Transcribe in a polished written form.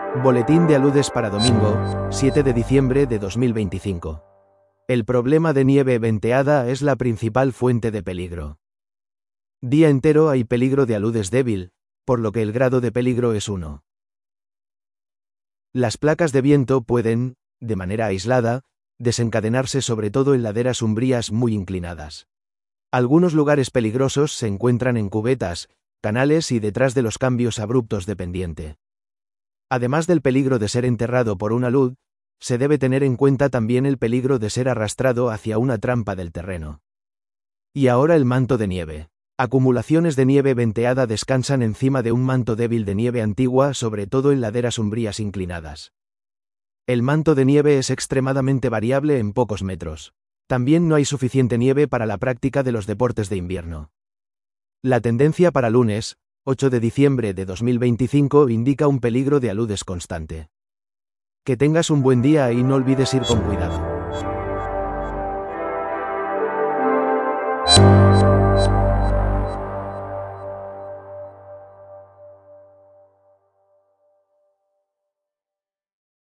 Boletín de aludes para domingo, 7 de diciembre de 2025. El problema de nieve venteada es la principal fuente de peligro. Día entero hay peligro de aludes débil, por lo que el grado de peligro es 1. Las placas de viento pueden, de manera aislada, desencadenarse sobre todo en laderas umbrías muy inclinadas. Algunos lugares peligrosos se encuentran en cubetas, canales y detrás de los cambios abruptos de pendiente. Además del peligro de ser enterrado por un alud, se debe tener en cuenta también el peligro de ser arrastrado hacia una trampa del terreno. Y ahora el manto de nieve. Acumulaciones de nieve venteada descansan encima de un manto débil de nieve antigua, sobre todo en laderas umbrías inclinadas. El manto de nieve es extremadamente variable en pocos metros. También no hay suficiente nieve para la práctica de los deportes de invierno. La tendencia para lunes, 8 de diciembre de 2025 indica un peligro de aludes constante. Que tengas un buen día y no olvides ir con cuidado.